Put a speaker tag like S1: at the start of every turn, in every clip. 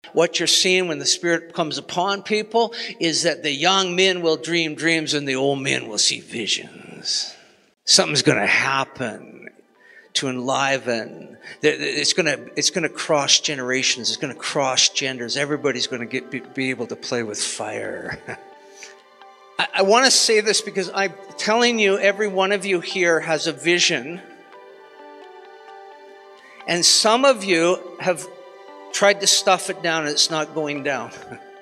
S1: what you're seeing when the Spirit comes upon people is that the young men will dream dreams and the old men will see visions. Something's going to happen to enliven. It's going to cross generations. It's going to cross genders. Everybody's going to be able to play with fire. I want to say this because I'm telling you, every one of you here has a vision. And some of you have tried to stuff it down and it's not going down.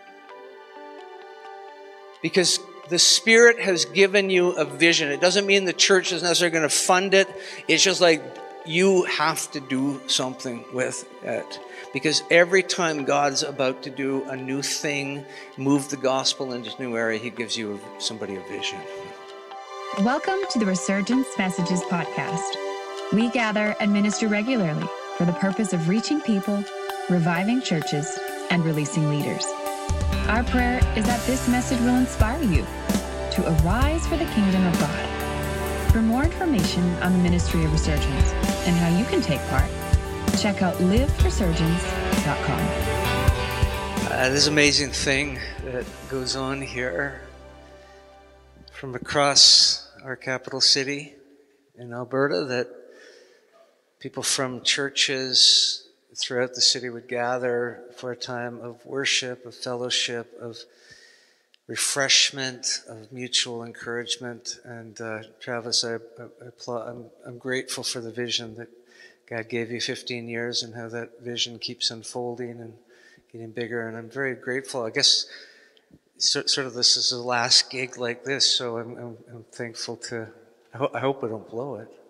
S1: Because the Spirit has given you a vision. It doesn't mean the church is necessarily going to fund it. It's just like you have to do something with it. Because every time God's about to do a new thing, move the gospel into a new area, He gives you somebody a vision.
S2: Welcome to the Resurgence Messages podcast. We gather and minister regularly for the purpose of reaching people, reviving churches, and releasing leaders. Our prayer is that this message will inspire you to arise for the kingdom of God. For more information on the ministry of Resurgence and how you can take part, check out liveresurgence.com.
S1: This amazing thing that goes on here from across our capital city in Alberta, that people from churches throughout the city would gather for a time of worship, of fellowship, of refreshment, of mutual encouragement. And Travis, I'm grateful for the vision that God gave you 15 years and how that vision keeps unfolding and getting bigger. And I'm very grateful. I guess sort of this is the last gig like this, so I'm thankful to, I hope I don't blow it.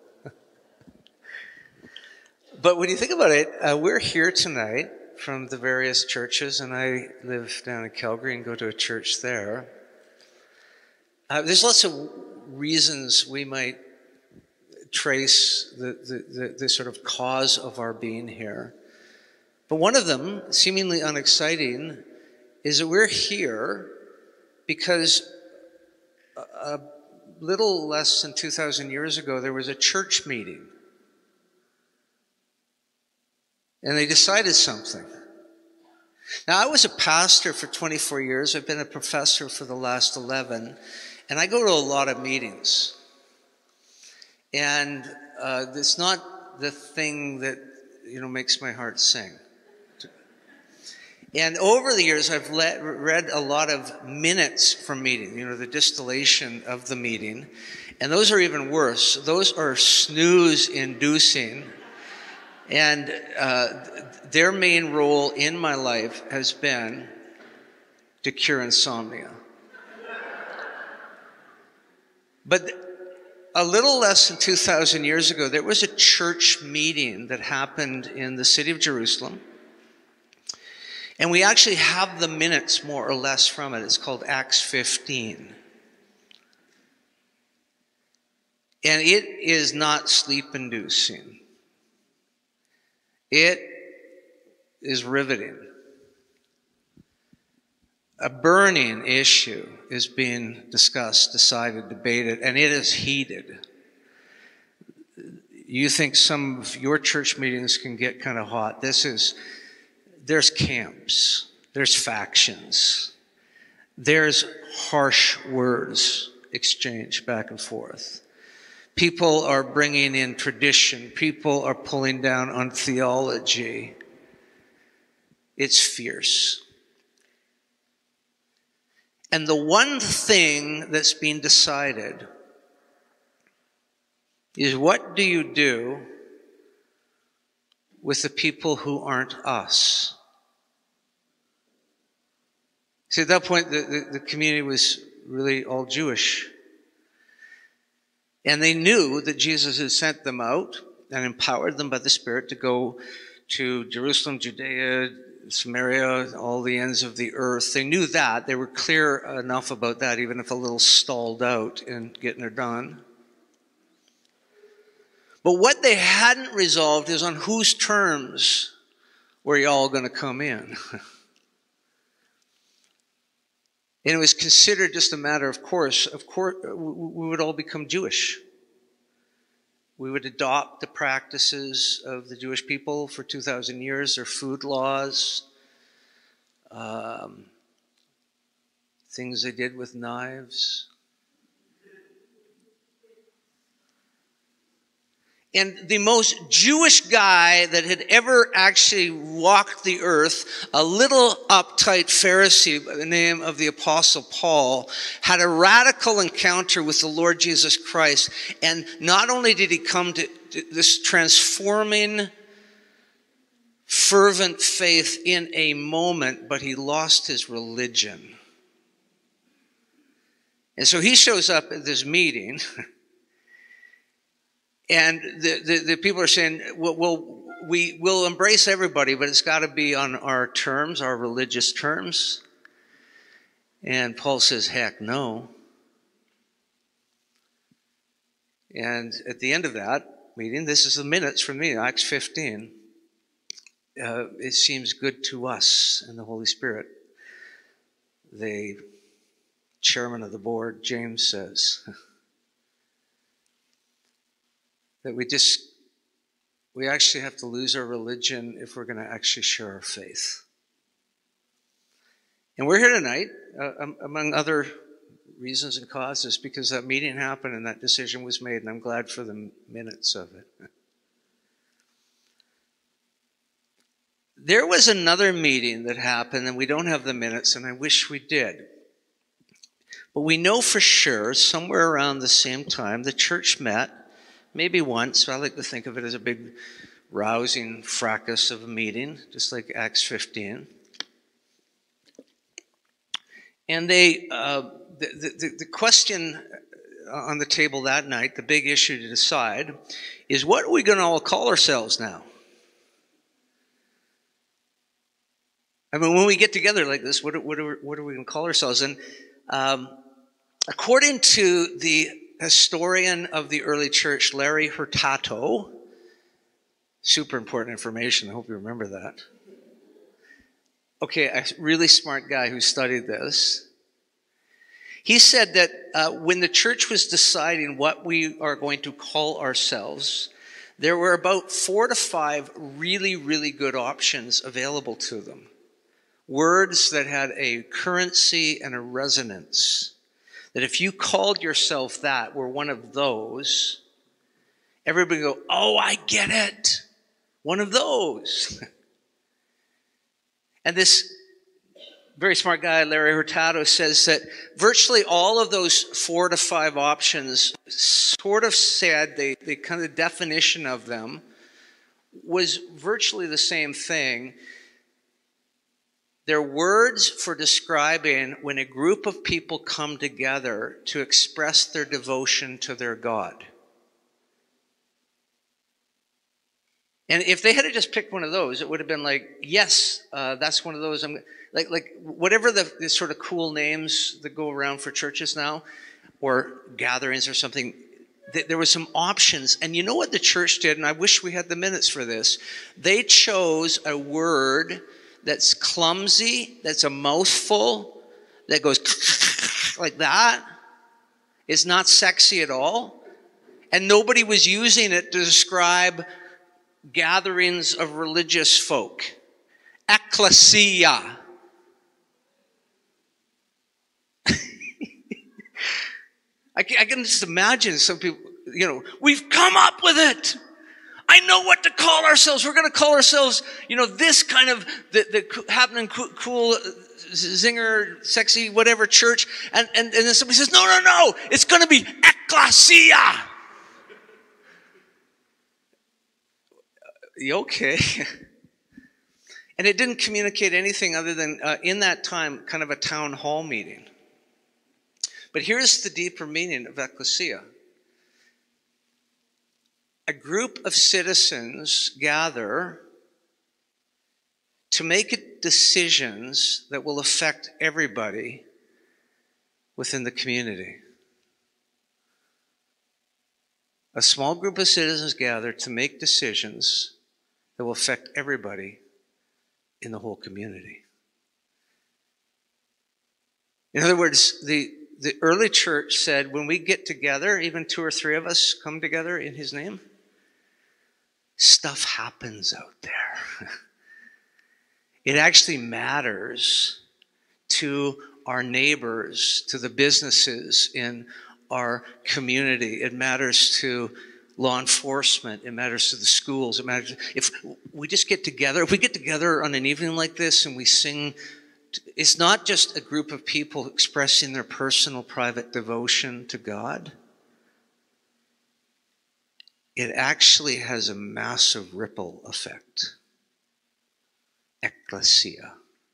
S1: But when you think about it, we're here tonight from the various churches, and I live down in Calgary and go to a church there. There's lots of reasons we might trace the sort of cause of our being here. But one of them, seemingly unexciting, is that we're here because a little less than 2,000 years ago, there was a church meeting. And they decided something. Now, I was a pastor for 24 years. I've been a professor for the last 11. And I go to a lot of meetings. And it's not the thing that, makes my heart sing. And over the years, I've read a lot of minutes from meetings, the distillation of the meeting. And those are even worse. Those are snooze-inducing. And their main role in my life has been to cure insomnia. But a little less than 2,000 years ago, there was a church meeting that happened in the city of Jerusalem. And we actually have the minutes, more or less, from it. It's called Acts 15. And it is not sleep-inducing. It is riveting. A burning issue is being discussed, decided, debated, and it is heated. You think some of your church meetings can get kind of hot. There's camps, there's factions, there's harsh words exchanged back and forth. People are bringing in tradition. People are pulling down on theology. It's fierce. And the one thing that's being decided is, what do you do with the people who aren't us? See, at that point, the community was really all Jewish. And they knew that Jesus had sent them out and empowered them by the Spirit to go to Jerusalem, Judea, Samaria, all the ends of the earth. They knew that. They were clear enough about that, even if a little stalled out in getting it done. But what they hadn't resolved is on whose terms were you all going to come in. And it was considered just a matter of course. Of course, we would all become Jewish. We would adopt the practices of the Jewish people for 2,000 years, their food laws, things they did with knives. And the most Jewish guy that had ever actually walked the earth, a little uptight Pharisee by the name of the Apostle Paul, had a radical encounter with the Lord Jesus Christ. And not only did he come to this transforming, fervent faith in a moment, but he lost his religion. And so he shows up at this meeting. And the people are saying, well, we'll embrace everybody, but it's got to be on our terms, our religious terms. And Paul says, heck no. And at the end of that meeting, this is the minutes from me, Acts 15. It seems good to us and the Holy Spirit. The chairman of the board, James, says that we actually have to lose our religion if we're going to actually share our faith. And we're here tonight, among other reasons and causes, because that meeting happened and that decision was made, and I'm glad for the minutes of it. There was another meeting that happened, and we don't have the minutes, and I wish we did. But we know for sure, somewhere around the same time, the church met, maybe once. I like to think of it as a big, rousing fracas of a meeting, just like Acts 15. And the question on the table that night, the big issue to decide, is what are we going to all call ourselves now? I mean, when we get together like this, what are we going to call ourselves? And according to the historian of the early church, Larry Hurtado, super important information, I hope you remember that. Okay, a really smart guy who studied this. He said that when the church was deciding what we are going to call ourselves, there were about 4 to 5 really, really good options available to them. Words that had a currency and a resonance. That if you called yourself that, were one of those, everybody would go, oh, I get it. One of those. And this very smart guy, Larry Hurtado, says that virtually all of those 4 to 5 options sort of said, the kind of definition of them was virtually the same thing. They're words for describing when a group of people come together to express their devotion to their God. And if they had just picked one of those, it would have been like, yes, that's one of those. Like whatever the sort of cool names that go around for churches now, or gatherings or something, there were some options. And you know what the church did? And I wish we had the minutes for this. They chose a word that's clumsy, that's a mouthful, that goes like that. It's not sexy at all. And nobody was using it to describe gatherings of religious folk. Ecclesia. I can just imagine some people, we've come up with it. I know what to call ourselves. We're going to call ourselves, this kind of the happening cool, zinger, sexy, whatever church. And then somebody says, no, it's going to be ecclesia. Okay. And it didn't communicate anything other than, in that time, kind of a town hall meeting. But here's the deeper meaning of ecclesia. A group of citizens gather to make decisions that will affect everybody within the community. A small group of citizens gather to make decisions that will affect everybody in the whole community. In other words, the early church said, when we get together, even 2 or 3 of us come together in his name, stuff happens out there. It actually matters to our neighbors, to the businesses in our community. It matters to law enforcement. It matters to the schools. It matters if we just get together. If we get together on an evening like this and we sing, it's not just a group of people expressing their personal, private devotion to God. It actually has a massive ripple effect. Ecclesia.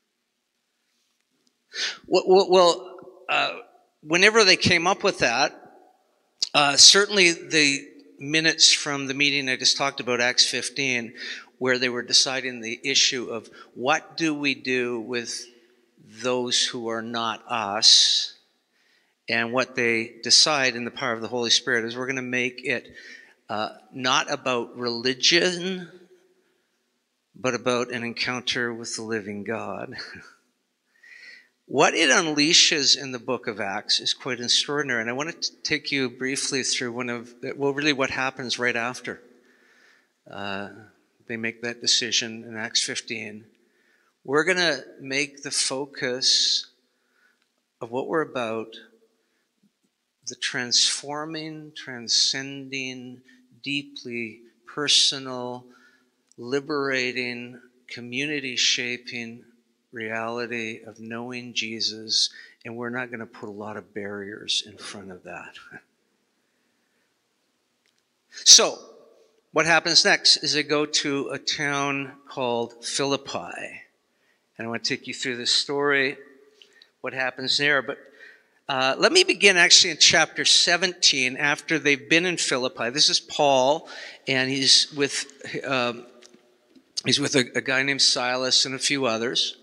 S1: Well, whenever they came up with that, certainly the minutes from the meeting I just talked about, Acts 15, where they were deciding the issue of what do we do with those who are not us, and what they decide in the power of the Holy Spirit is we're going to make it not about religion, but about an encounter with the living God. What it unleashes in the book of Acts is quite extraordinary. And I want to take you briefly through really what happens right after they make that decision in Acts 15. We're going to make the focus of what we're about the transforming, transcending, deeply personal, liberating, community-shaping reality of knowing Jesus, and we're not going to put a lot of barriers in front of that. So, what happens next is they go to a town called Philippi. And I want to take you through this story, what happens there. But let me begin actually in chapter 17, after they've been in Philippi. This is Paul, and he's with a guy named Silas and a few others.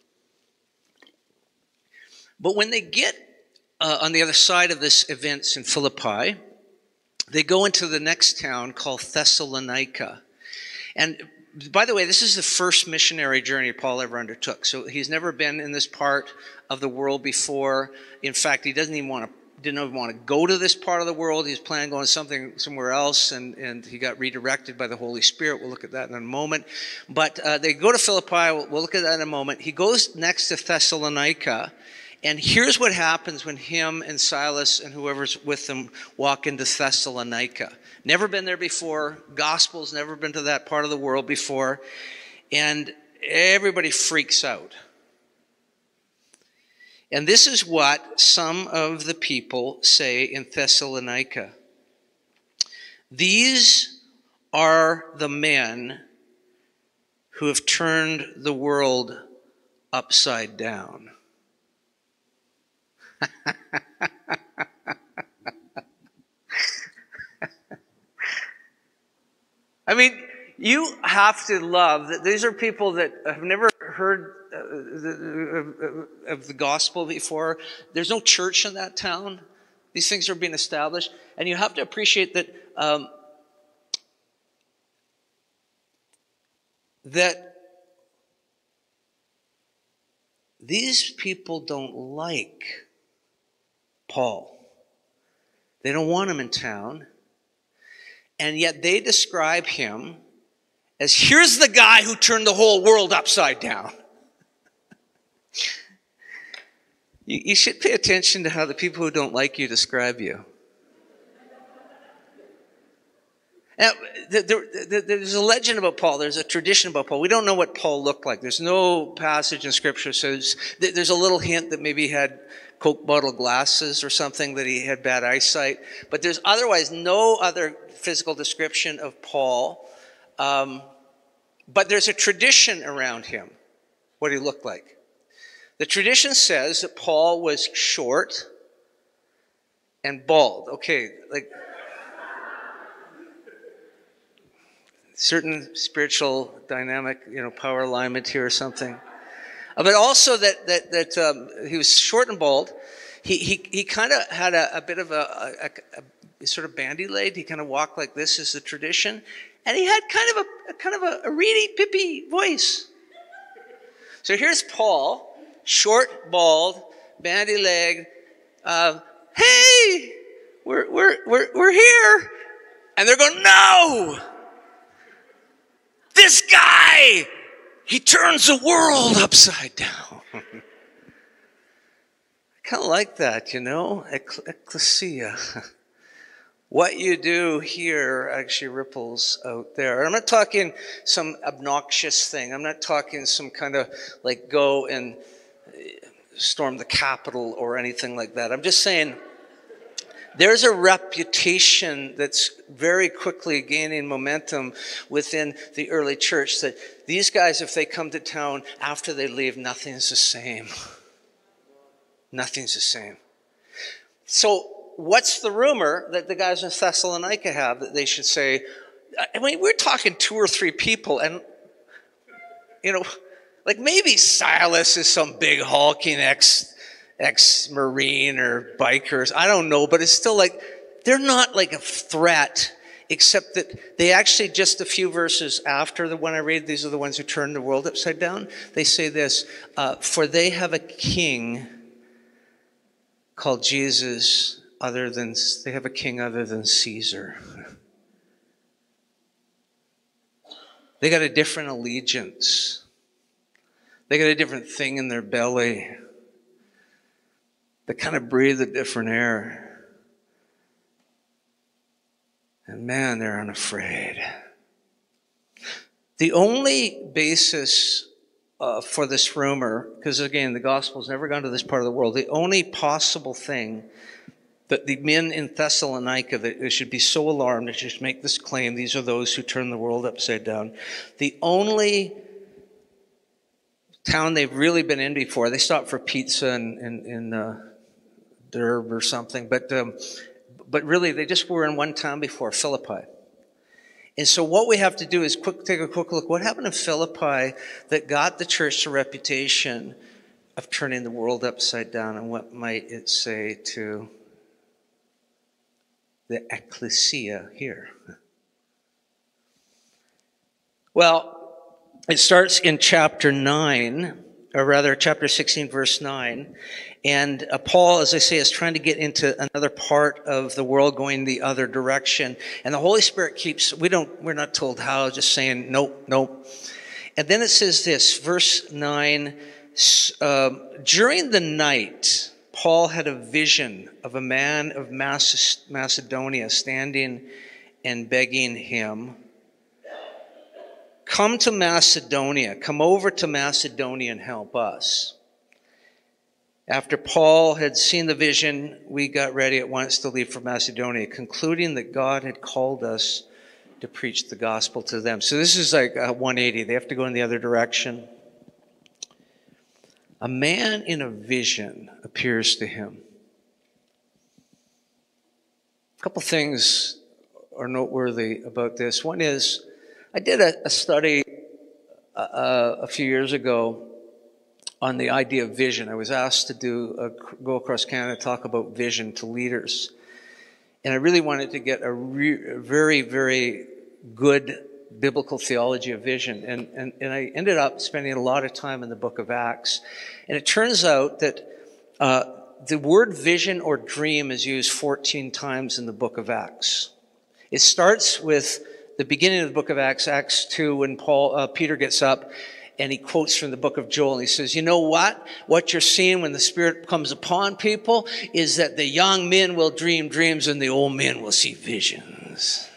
S1: But when they get on the other side of this events in Philippi, they go into the next town called Thessalonica. And by the way, this is the first missionary journey Paul ever undertook. So he's never been in this part of the world before. In fact, he didn't even want to go to this part of the world. He was planning on going somewhere else, and he got redirected by the Holy Spirit. We'll look at that in a moment. But they go to Philippi. We'll look at that in a moment. He goes next to Thessalonica. And here's what happens when him and Silas and whoever's with them walk into Thessalonica. Never been there before. Gospel's never been to that part of the world before. And everybody freaks out. And this is what some of the people say in Thessalonica. These are the men who have turned the world upside down. I mean, you have to love that these are people that have never heard of the gospel before. There's no church in that town. These things are being established. And you have to appreciate that that these people don't like Paul. They don't want him in town. And yet they describe him as, here's the guy who turned the whole world upside down. You should pay attention to how the people who don't like you describe you. Now, there's a legend about Paul. There's a tradition about Paul. We don't know what Paul looked like. There's no passage in Scripture. So there's a little hint that maybe he had Coke bottle glasses or something, that he had bad eyesight. But there's otherwise no other physical description of Paul. But there's a tradition around him, what he looked like. The tradition says that Paul was short and bald. Okay, like certain spiritual dynamic, power alignment here or something. But also that he was short and bald. He kind of had a bit of a sort of bandy-legged. He kind of walked like this, is the tradition, and he had kind of a reedy, pippy voice. So here's Paul, short, bald, bandy-legged. Hey, we're here, and they're going, no, this guy. He turns the world upside down. I kind of like that, ecclesia. What you do here actually ripples out there. I'm not talking some obnoxious thing. I'm not talking some kind of like go and storm the Capitol or anything like that. I'm just saying there's a reputation that's very quickly gaining momentum within the early church that these guys, if they come to town, after they leave, nothing's the same. Nothing's the same. So what's the rumor that the guys in Thessalonica have that they should say? I mean, we're talking 2 or 3 people, and, like maybe Silas is some big hulking ex-Marine or bikers. I don't know, but it's still like, they're not like a threat, except that they actually, just a few verses after the one I read, these are the ones who turned the world upside down. They say this, for they have a king called Jesus they have a king other than Caesar. They got a different allegiance. They got a different thing in their belly. They kind of breathe a different air. And man, they're unafraid. The only basis for this rumor, because again, the gospel's never gone to this part of the world, the only possible thing that the men in Thessalonica, that they should be so alarmed, they should make this claim, these are those who turn the world upside down. The only town they've really been in before, they stopped for pizza in Derb or something, but really they just were in one town before, Philippi. And so what we have to do is take a quick look. What happened in Philippi that got the church a reputation of turning the world upside down, and what might it say to the ecclesia here? Well, it starts in chapter 9, or rather chapter 16, verse 9. And Paul, as I say, is trying to get into another part of the world, going the other direction. And the Holy Spirit we're not told how, just saying, nope. And then it says this, verse 9, during the night, Paul had a vision of a man of Macedonia standing and begging him, come over to Macedonia and help us. After Paul had seen the vision, we got ready at once to leave for Macedonia, concluding that God had called us to preach the gospel to them. So this is like a 180. They have to go in the other direction. A man in a vision appears to him. A couple things are noteworthy about this. One is, I did a study a few years ago on the idea of vision. I was asked to go across Canada, talk about vision to leaders. And I really wanted to get a very, very good biblical theology of vision. And I ended up spending a lot of time in the book of Acts. And it turns out that the word vision or dream is used 14 times in the book of Acts. It starts with the beginning of the book of Acts, Acts 2, when Peter gets up and he quotes from the book of Joel. And he says, you know what? What you're seeing when the Spirit comes upon people is that the young men will dream dreams and the old men will see visions.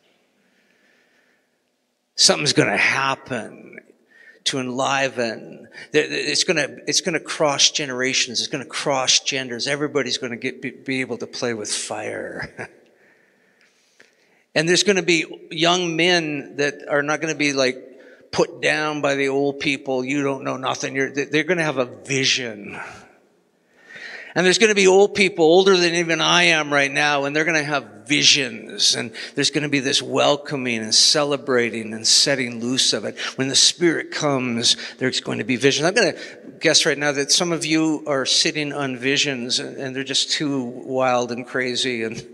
S1: Something's going to happen to enliven. It's going to cross generations. It's going to cross genders. Everybody's going to be able to play with fire. And there's going to be young men that are not going to be like put down by the old people. You don't know nothing. They're going to have a vision. And there's going to be old people, older than even I am right now, and they're going to have visions. And there's going to be this welcoming and celebrating and setting loose of it. When the Spirit comes, there's going to be vision. I'm going to guess right now that some of you are sitting on visions, and they're just too wild and crazy, and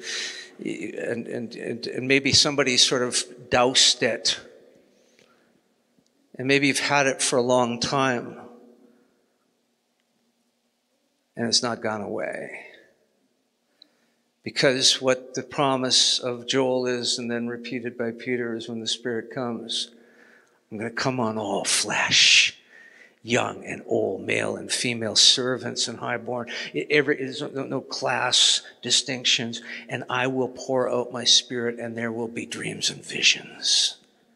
S1: maybe somebody sort of doused it. And maybe you've had it for a long time. And it's not gone away. Because what the promise of Joel is, and then repeated by Peter, is when the Spirit comes, I'm going to come on all flesh, young and old, male and female, servants and highborn. There's no class distinctions. And I will pour out my Spirit, and there will be dreams and visions.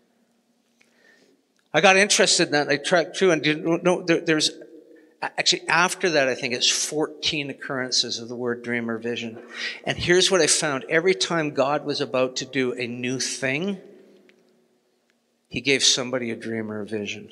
S1: I got interested in that. I tracked through, and there's actually, after that, I think it's 14 occurrences of the word dream or vision. And here's what I found. Every time God was about to do a new thing, he gave somebody a dream or a vision.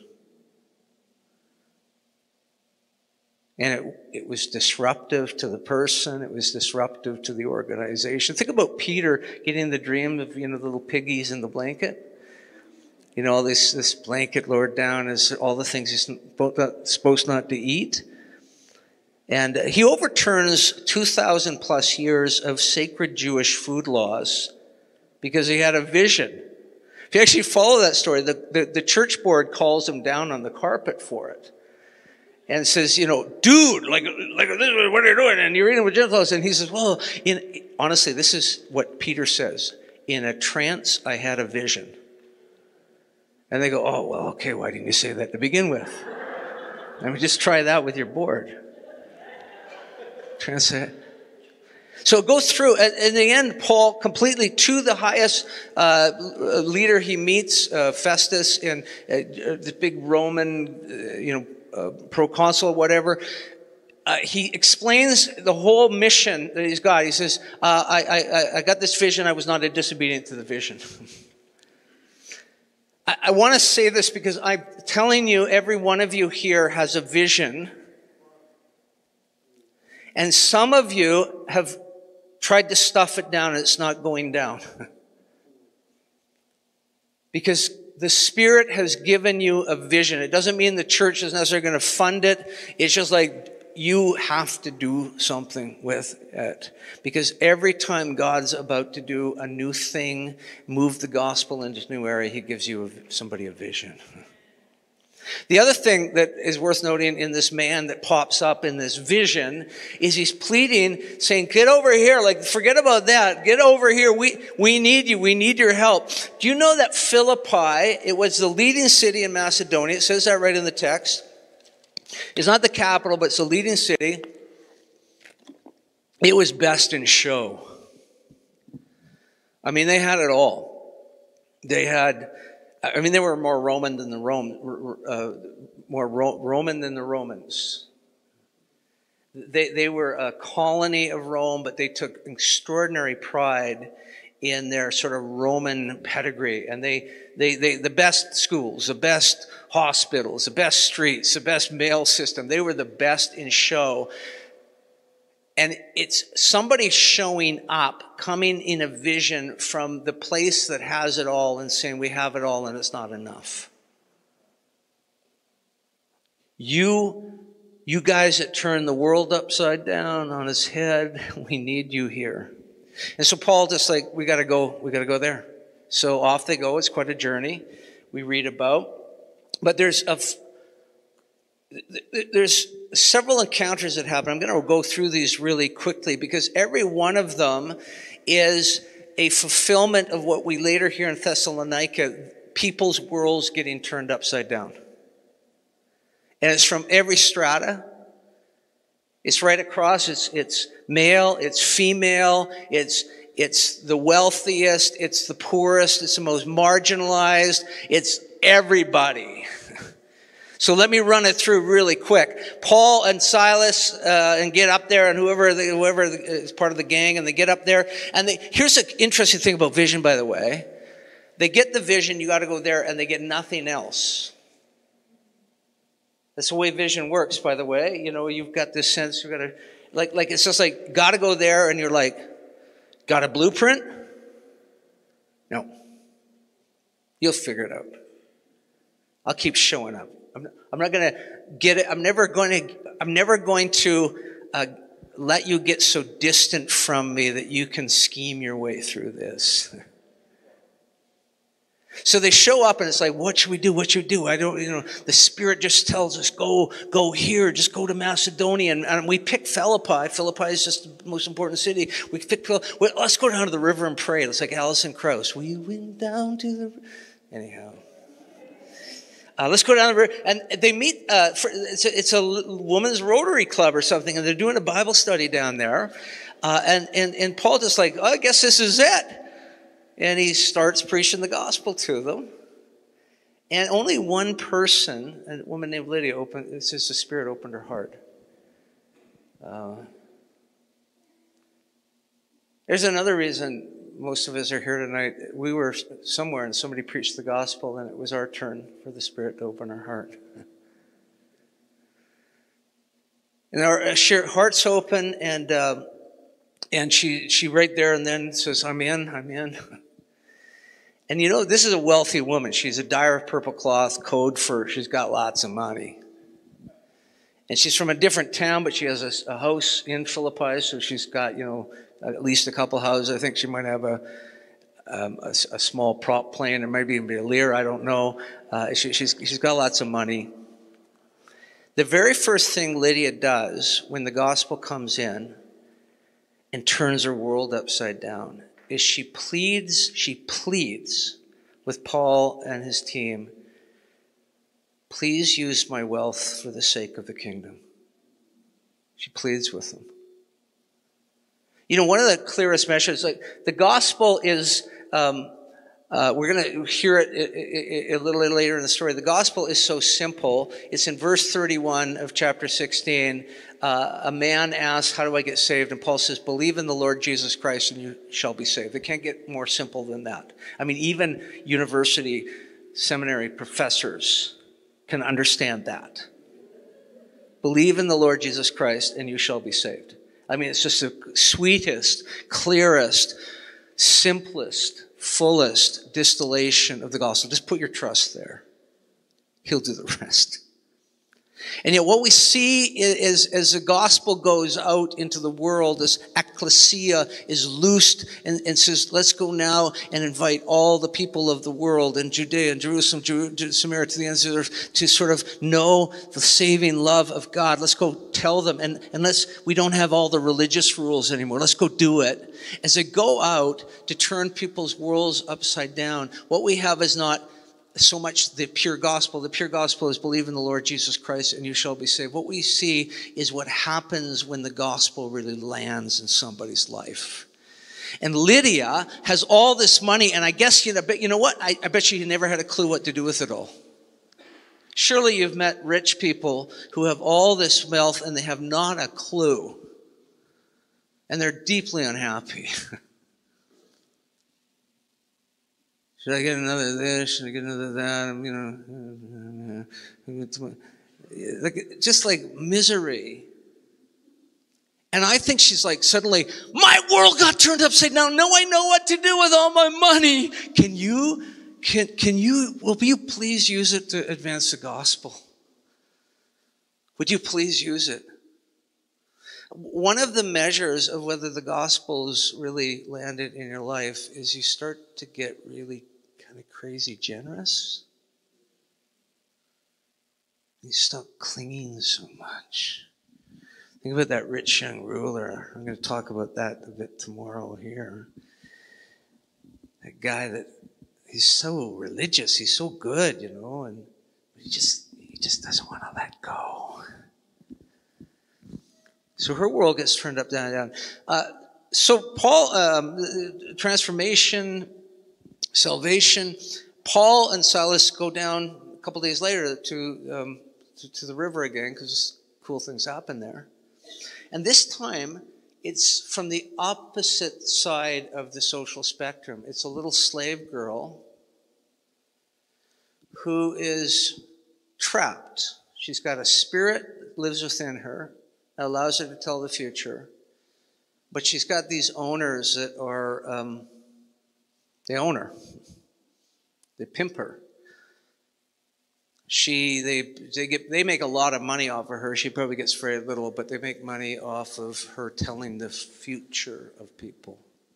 S1: And it was disruptive to the person. It was disruptive to the organization. Think about Peter getting the dream of, the little piggies in the blanket. All this blanket lowered down is all the things he's supposed not to eat. And he overturns 2,000 plus years of sacred Jewish food laws because he had a vision. If you actually follow that story, the church board calls him down on the carpet for it. And says, dude, like what are you doing? And you're eating with Gentiles. And he says, well, honestly, this is what Peter says. In a trance, I had a vision. And they go, oh, well, okay, why didn't you say that to begin with? I mean, just try that with your board. Trance. So it goes through. In the end, Paul completely to the highest leader he meets, Festus, and this big Roman, proconsul, whatever. He explains the whole mission that he's got. He says, I got this vision. I was not disobedient to the vision. I want to say this because I'm telling you, every one of you here has a vision. And some of you have tried to stuff it down and it's not going down. Because the Spirit has given you a vision. It doesn't mean the church is necessarily going to fund it. It's just like you have to do something with it. Because every time God's about to do a new thing, move the gospel into a new area, he gives you somebody a vision. The other thing that is worth noting in this man that pops up in this vision is he's pleading, saying, get over here. Like, forget about that. Get over here. We need you. We need your help. Do you know that Philippi, it was the leading city in Macedonia. It says that right in the text. It's not the capital, but it's the leading city. It was best in show. I mean, they had it all. They were more Roman than the Roman than the Romans. They were a colony of Rome, but they took extraordinary pride in their sort of Roman pedigree. And they the best schools, the best hospitals, the best streets, the best mail system, they were the best in show. And it's somebody showing up, coming in a vision from the place that has it all and saying, we have it all and it's not enough. You guys that turn the world upside down on its head, we need you here. And so Paul just like, we got to go there. So off they go. It's quite a journey we read about. But there's several encounters that happen. I'm going to go through these really quickly because every one of them is a fulfillment of what we later hear in Thessalonica, people's worlds getting turned upside down. And it's from every strata. It's right across. It's male, it's female, it's the wealthiest, it's the poorest, it's the most marginalized, it's everybody. So let me run it through really quick. Paul and Silas and get up there, and whoever is part of the gang, and they get up there. And here's an interesting thing about vision, by the way. They get the vision, you got to go there, and they get nothing else. That's the way vision works, by the way. You know, you've got this sense, you've got to, like it's just like, got to go there, and you're like, got a blueprint? No. You'll figure it out. I'll keep showing up. I'm not going to get it. I'm never going to let you get so distant from me that you can scheme your way through this. So they show up and it's like, what should we do? What should we do? The Spirit just tells us, go here, just go to Macedonia. And we pick Philippi. Philippi is just the most important city. We pick let's go down to the river and pray. It's like Alison Krauss. We went down to the... Anyhow. Let's go down the river. And they meet, it's a women's Rotary Club or something, and they're doing a Bible study down there. And Paul just like, oh, I guess this is it. And he starts preaching the gospel to them. And only one person, a woman named Lydia, it says the Spirit opened her heart. There's another reason most of us are here tonight. We were somewhere and somebody preached the gospel, and it was our turn for the Spirit to open our heart. And our heart's open, and she right there and then says, I'm in. And you know, this is a wealthy woman. She's a dyer of purple cloth, code for she's got lots of money. And she's from a different town, but she has a house in Philippi, so she's got, at least a couple houses. I think she might have a small prop plane, or maybe even a Lear, I don't know. She's got lots of money. The very first thing Lydia does when the gospel comes in and turns her world upside down is she pleads with Paul and his team, please use my wealth for the sake of the kingdom. She pleads with them. One of the clearest messages, like the gospel is, we're going to hear it a little later in the story. The gospel is so simple. It's in verse 31 of chapter 16. A man asks, how do I get saved? And Paul says, believe in the Lord Jesus Christ and you shall be saved. It can't get more simple than that. I mean, even university, seminary professors can understand that. Believe in the Lord Jesus Christ and you shall be saved. I mean, it's just the sweetest, clearest, simplest, fullest distillation of the gospel. Just put your trust there. He'll do the rest. And yet what we see is as the gospel goes out into the world, this ecclesia is loosed and says, let's go now and invite all the people of the world in Judea and Jerusalem, Samaria, to the ends of the earth, to sort of know the saving love of God. Let's go tell them. And we don't have all the religious rules anymore. Let's go do it. As they go out to turn people's worlds upside down, what we have is not so much the pure gospel. The pure gospel is believe in the Lord Jesus Christ and you shall be saved. What we see is what happens when the gospel really lands in somebody's life. And Lydia has all this money, and I guess, you know what? I bet she never had a clue what to do with it all. Surely you've met rich people who have all this wealth and they have not a clue. And they're deeply unhappy. Should I get another this? Should I get another that? Just like misery. And I think she's like, suddenly, my world got turned upside down. Now I know what to do with all my money. Will you please use it to advance the gospel? Would you please use it? One of the measures of whether the gospel's really landed in your life is you start to get really kind of crazy generous. You stop clinging so much. Think about that rich young ruler. I'm going to talk about that a bit tomorrow here. That guy that he's so religious, he's so good, and he just doesn't want to let go. So her world gets turned up, down. So Paul, transformation, salvation. Paul and Silas go down a couple days later to the river again because cool things happen there. And this time, it's from the opposite side of the social spectrum. It's a little slave girl who is trapped. She's got a spirit that lives within her, that allows her to tell the future. But she's got these owners that are, they own her. They pimp her. They make a lot of money off of her. She probably gets very little, but they make money off of her telling the future of people.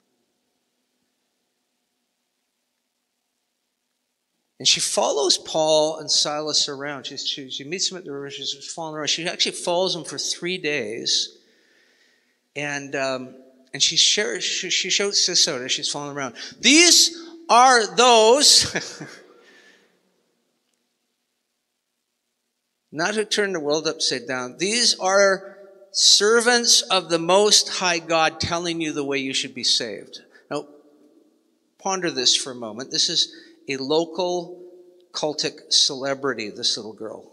S1: And she follows Paul and Silas around. She meets them at the river. She's following around. She actually follows them for 3 days. And she shouts this out as she's following around. These are those not who turn the world upside down. These are servants of the Most High God telling you the way you should be saved. Now, ponder this for a moment. This is a local cultic celebrity, this little girl.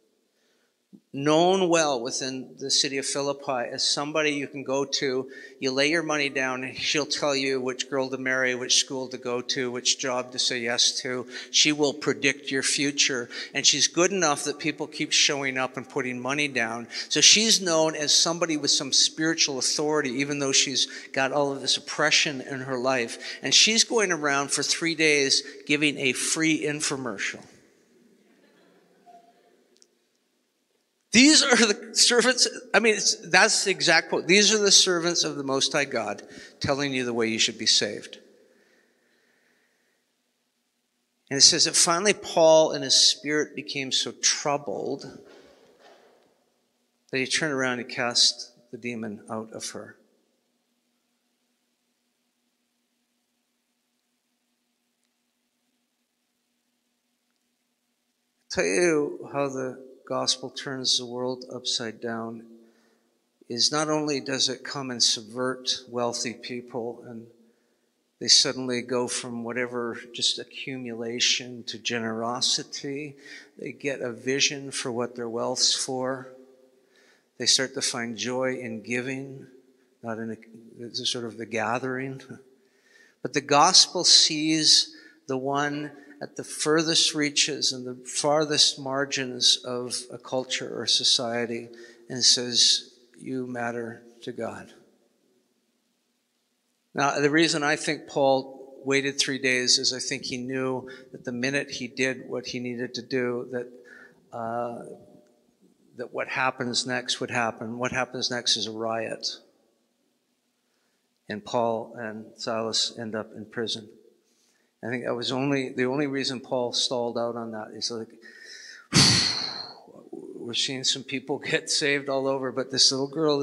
S1: Known well within the city of Philippi as somebody you can go to. You lay your money down and she'll tell you which girl to marry, which school to go to, which job to say yes to. She will predict your future. And she's good enough that people keep showing up and putting money down. So she's known as somebody with some spiritual authority, even though she's got all of this oppression in her life. And she's going around for 3 days giving a free infomercial. These are the servants, that's the exact quote. These are the servants of the Most High God telling you the way you should be saved. And it says that finally Paul in his spirit became so troubled that he turned around and cast the demon out of her. I'll tell you how the gospel turns the world upside down is not only does it come and subvert wealthy people and they suddenly go from whatever just accumulation to generosity. They get a vision for what their wealth's for. They start to find joy in giving, not in sort of the gathering. But the gospel sees the one at the furthest reaches and the farthest margins of a culture or society and says, you matter to God. Now, the reason I think Paul waited 3 days is I think he knew that the minute he did what he needed to do, that what happens next would happen. What happens next is a riot. And Paul and Silas end up in prison. I think that was the only reason Paul stalled out on that. He's like, we're seeing some people get saved all over, but this little girl.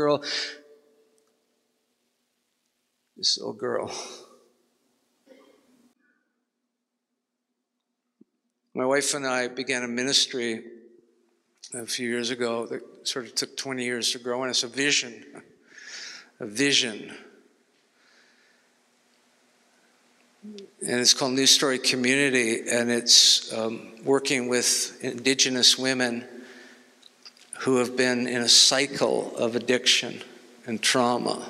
S1: My wife and I began a ministry a few years ago that sort of took 20 years to grow, and it's a vision. And it's called New Story Community, and it's working with Indigenous women who have been in a cycle of addiction and trauma.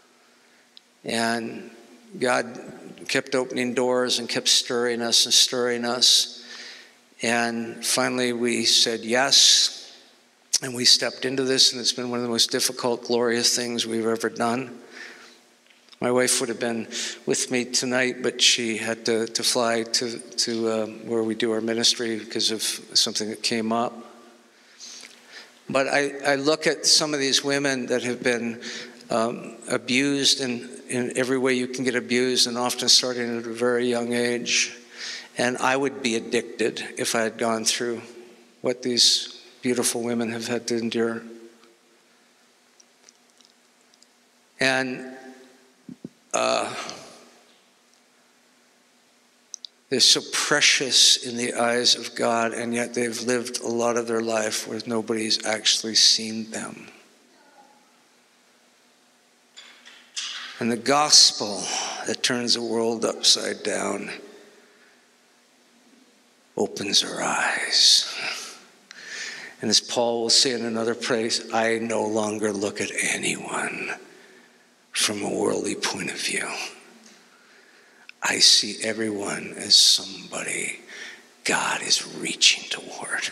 S1: And God kept opening doors and kept stirring us. And finally we said yes, and we stepped into this, and it's been one of the most difficult, glorious things we've ever done. My wife would have been with me tonight, but she had to fly to where we do our ministry because of something that came up. But I look at some of these women that have been abused in every way you can get abused, and often starting at a very young age. And I would be addicted if I had gone through what these beautiful women have had to endure. And they're so precious in the eyes of God, and yet they've lived a lot of their life where nobody's actually seen them. And the gospel that turns the world upside down opens our eyes. And as Paul will say in another place, I no longer look at anyone from a worldly point of view. I see everyone as somebody God is reaching toward.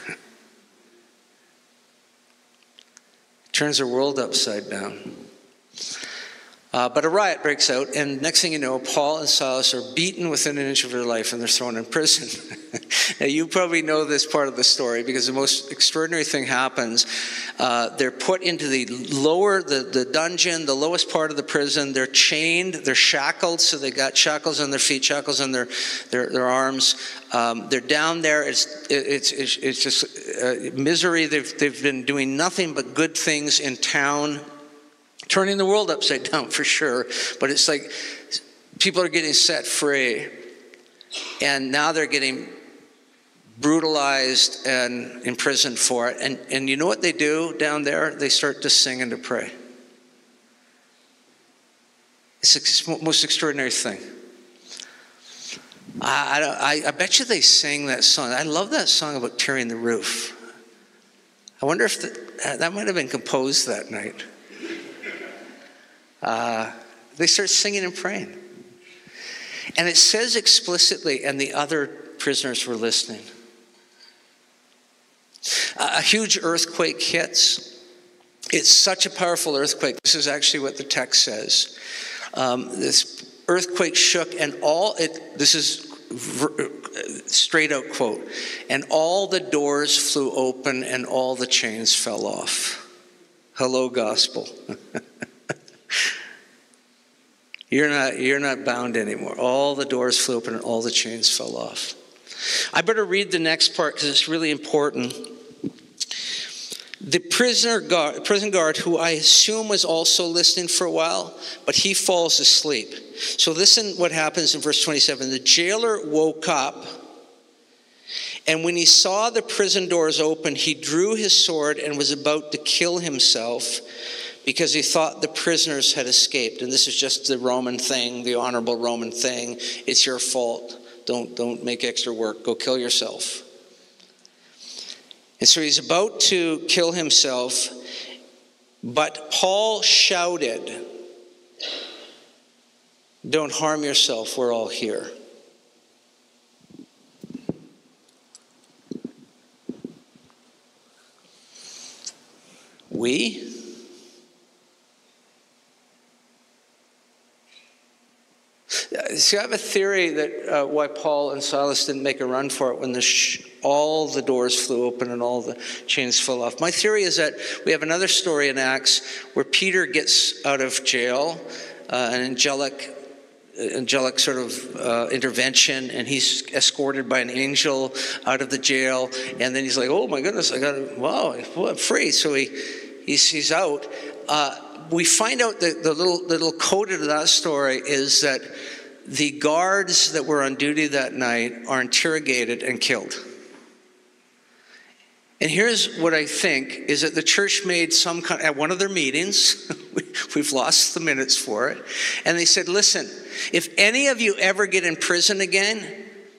S1: It turns our world upside down. But a riot breaks out, and next thing you know, Paul and Silas are beaten within an inch of their life, and they're thrown in prison. Now, you probably know this part of the story, because the most extraordinary thing happens. They're put into the dungeon, the lowest part of the prison. They're chained, they're shackled, so they got shackles on their feet, shackles on their arms. They're down there. It's just misery. They've been doing nothing but good things in town. Turning the world upside down for sure, but it's like people are getting set free, and now they're getting brutalized and imprisoned for it. And you know what they do down there? They start to sing and to pray. It's the most extraordinary thing. I bet you they sang that song. I love that song about tearing the roof. I wonder if that might have been composed that night. They start singing and praying. And it says explicitly, and the other prisoners were listening. A huge earthquake hits. It's such a powerful earthquake. This is actually what the text says. This earthquake shook, and this is straight out quote, and all the doors flew open and all the chains fell off. Hello, gospel. You're not bound anymore. All the doors flew open and all the chains fell off. I better read the next part because it's really important. The prison guard, who I assume was also listening for a while, but he falls asleep. So listen what happens in verse 27. The jailer woke up, and when he saw the prison doors open, he drew his sword and was about to kill himself because he thought the prisoners had escaped. And this is just the Roman thing, the honorable Roman thing. It's your fault. Don't make extra work. Go kill yourself. And so he's about to kill himself, but Paul shouted, "Don't harm yourself, we're all here." We? See, I have a theory that why Paul and Silas didn't make a run for it when all the doors flew open and all the chains fell off. My theory is that we have another story in Acts where Peter gets out of jail, an angelic sort of intervention, and he's escorted by an angel out of the jail, and then he's like, "Oh my goodness, I'm free." So he's out. We find out that the little coded of that story is that the guards that were on duty that night are interrogated and killed. And here's what I think is that the church made at one of their meetings, we've lost the minutes for it, and they said, "Listen, if any of you ever get in prison again,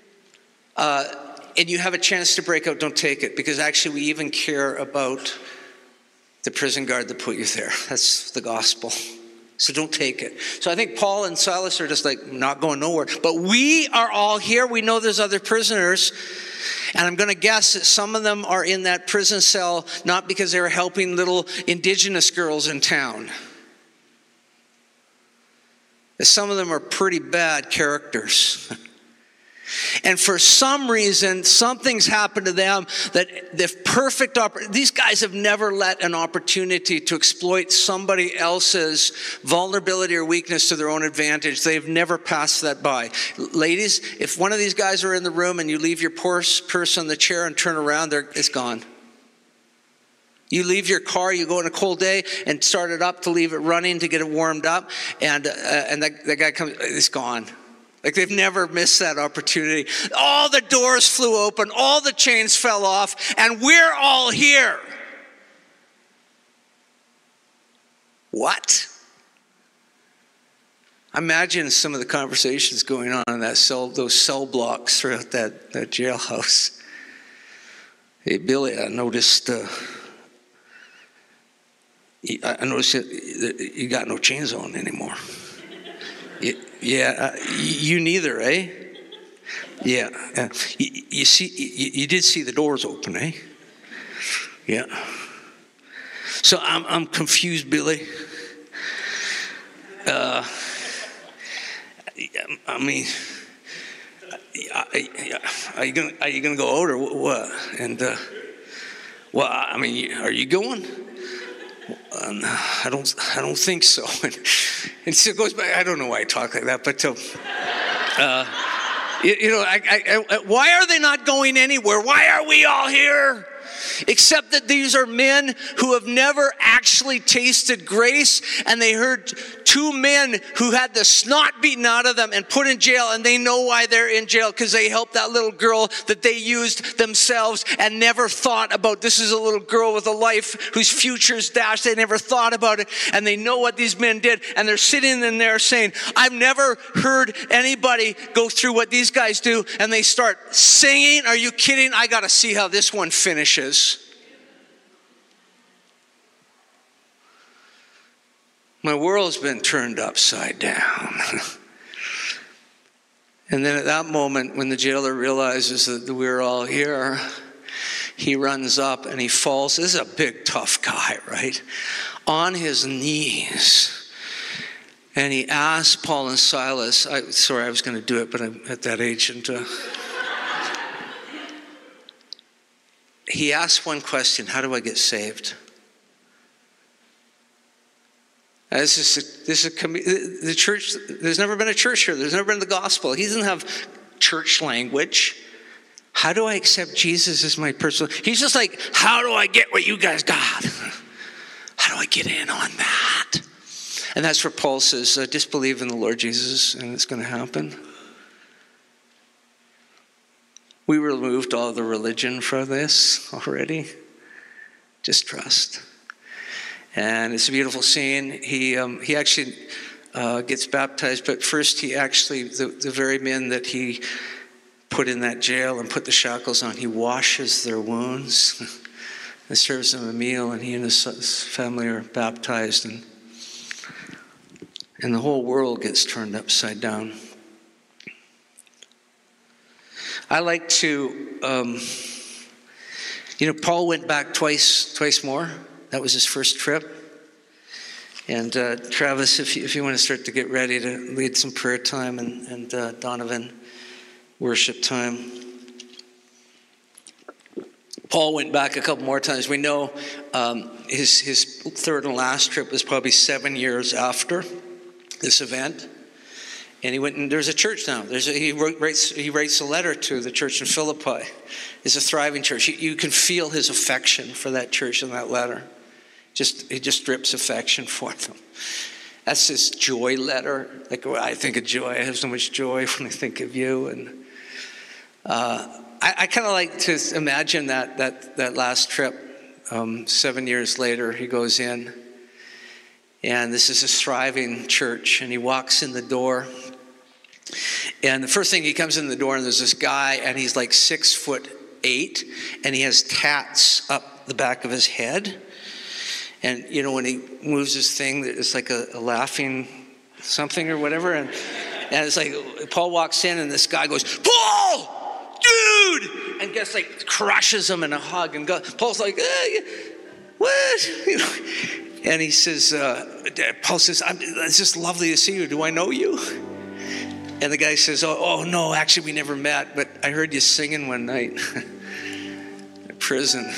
S1: and you have a chance to break out, don't take it, because actually we even care about the prison guard that put you there. That's the gospel. So don't take it." So I think Paul and Silas are just like not going nowhere. But we are all here. We know there's other prisoners. And I'm going to guess that some of them are in that prison cell not because they were helping little indigenous girls in town. Some of them are pretty bad characters. And for some reason, something's happened to them that these guys have never let an opportunity to exploit somebody else's vulnerability or weakness to their own advantage. They've never passed that by. Ladies, if one of these guys are in the room and you leave your purse on the chair and turn around, it's gone. You leave your car, you go on a cold day and start it up to leave it running to get it warmed up, and that guy comes, it's gone. Like they've never missed that opportunity. All the doors flew open, all the chains fell off, and we're all here. What? Imagine some of the conversations going on in those cell blocks throughout that jailhouse. Hey, Billy, I noticed that you got no chains on anymore. Yeah, you neither, eh? Yeah. You see, you did see the doors open, eh? Yeah. So I'm confused, Billy. I mean, are you gonna go out or what? And I mean, are you going? I don't think so. And so it goes back. I don't know why I talk like that, but why are they not going anywhere? Why are we all here? Except that these are men who have never actually tasted grace, and they heard 2 two men who had the snot beaten out of them and put in jail, and they know why they're in jail, because they helped that little girl that they used themselves and never thought about. This is a little girl with a life whose future's dashed. They never thought about it, and they know what these men did, and they're sitting in there saying, I've never heard anybody go through what these guys do, and they start singing. Are you kidding? I got to see how this one finishes. My world's been turned upside down. And then at that moment, when the jailer realizes that we're all here, he runs up and he falls. This is a big, tough guy, right? On his knees. And he asks Paul and Silas, I was going to do it, but I'm at that age. And he asks one question: how do I get saved? The church, there's never been a church here. There's never been the gospel. He doesn't have church language. How do I accept Jesus as my personal? He's just like, how do I get what you guys got? How do I get in on that? And that's where Paul says, just believe in the Lord Jesus and it's going to happen. We removed all the religion for this already. Just trust. And it's a beautiful scene. He actually gets baptized, but first he actually, the very men that he put in that jail and put the shackles on, he washes their wounds and serves them a meal, and he and his family are baptized, and the whole world gets turned upside down. I like to, Paul went back twice more. That was his first trip. And Travis, if you want to start to get ready to lead some prayer time and Donovan worship time. Paul went back a couple more times. We know his third and last trip was probably 7 years after this event. And he went, and there's a church now. He writes a letter to the church in Philippi. It's a thriving church. You can feel his affection for that church in that letter. He just drips affection for them. That's his joy letter. Like, when I think of joy, I have so much joy when I think of you. And I kind of like to imagine that last trip. 7 years later, he goes in, and this is a thriving church, and he walks in the door. And the first thing, he comes in the door, and there's this guy, and he's like 6'8", and he has tats up the back of his head. And, when he moves his thing, it's like a laughing something or whatever. And it's like, Paul walks in and this guy goes, Paul, dude! And gets like, crushes him in a hug. And Paul's like, what? And he says, Paul says, it's just lovely to see you. Do I know you? And the guy says, oh no, actually we never met, but I heard you singing one night in prison.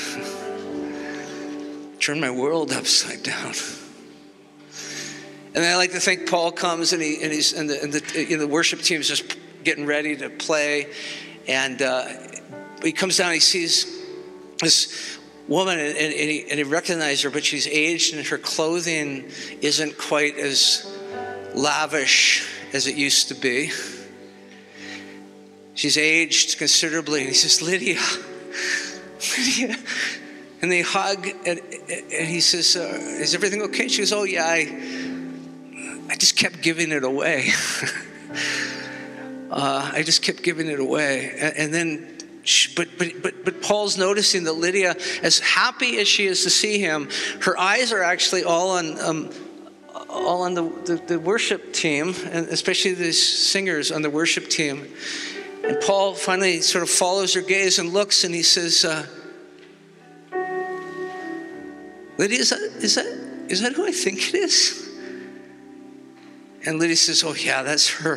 S1: Turned my world upside down. And I like to think Paul comes and the worship team is just getting ready to play, and he comes down. He sees this woman and he recognizes her, but she's aged and her clothing isn't quite as lavish as it used to be. She's aged considerably, and he says, Lydia. And they hug, and he says, is everything okay? She goes, oh yeah, I just kept giving it away. I just kept giving it away. And then, but Paul's noticing that Lydia, as happy as she is to see him, her eyes are actually all on the worship team, and especially these singers on the worship team. And Paul finally sort of follows her gaze and looks, and he says, Lydia, is that who I think it is? And Lydia says, oh yeah, that's her.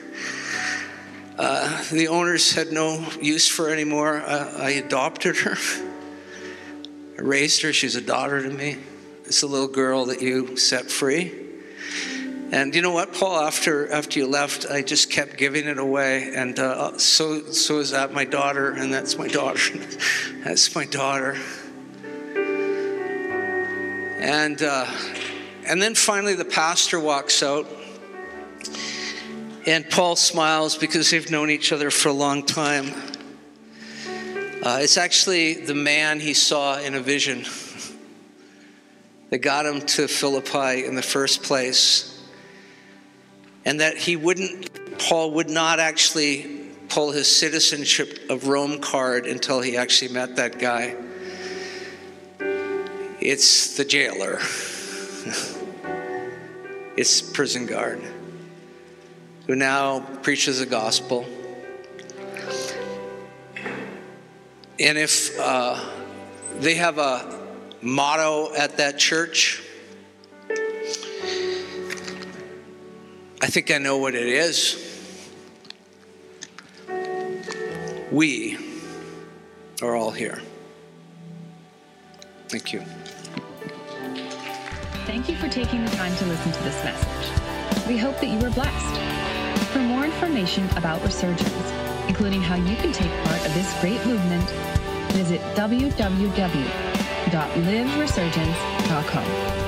S1: The owners had no use for her anymore. I adopted her. I raised her. She's a daughter to me. It's a little girl that you set free. And you know what, Paul, after you left, I just kept giving it away. And so is that my daughter, and that's my daughter. That's my daughter. And And then finally the pastor walks out, and Paul smiles because they've known each other for a long time. It's actually the man he saw in a vision that got him to Philippi in the first place. And that Paul would not actually pull his citizenship of Rome card until he actually met that guy. It's the jailer. It's prison guard who now preaches the gospel. And if they have a motto at that church, I think I know what it is. We are all here. Thank you.
S2: Thank you for taking the time to listen to this message. We hope that you were blessed. For more information about Resurgence, including how you can take part of this great movement, visit www.liveresurgence.com.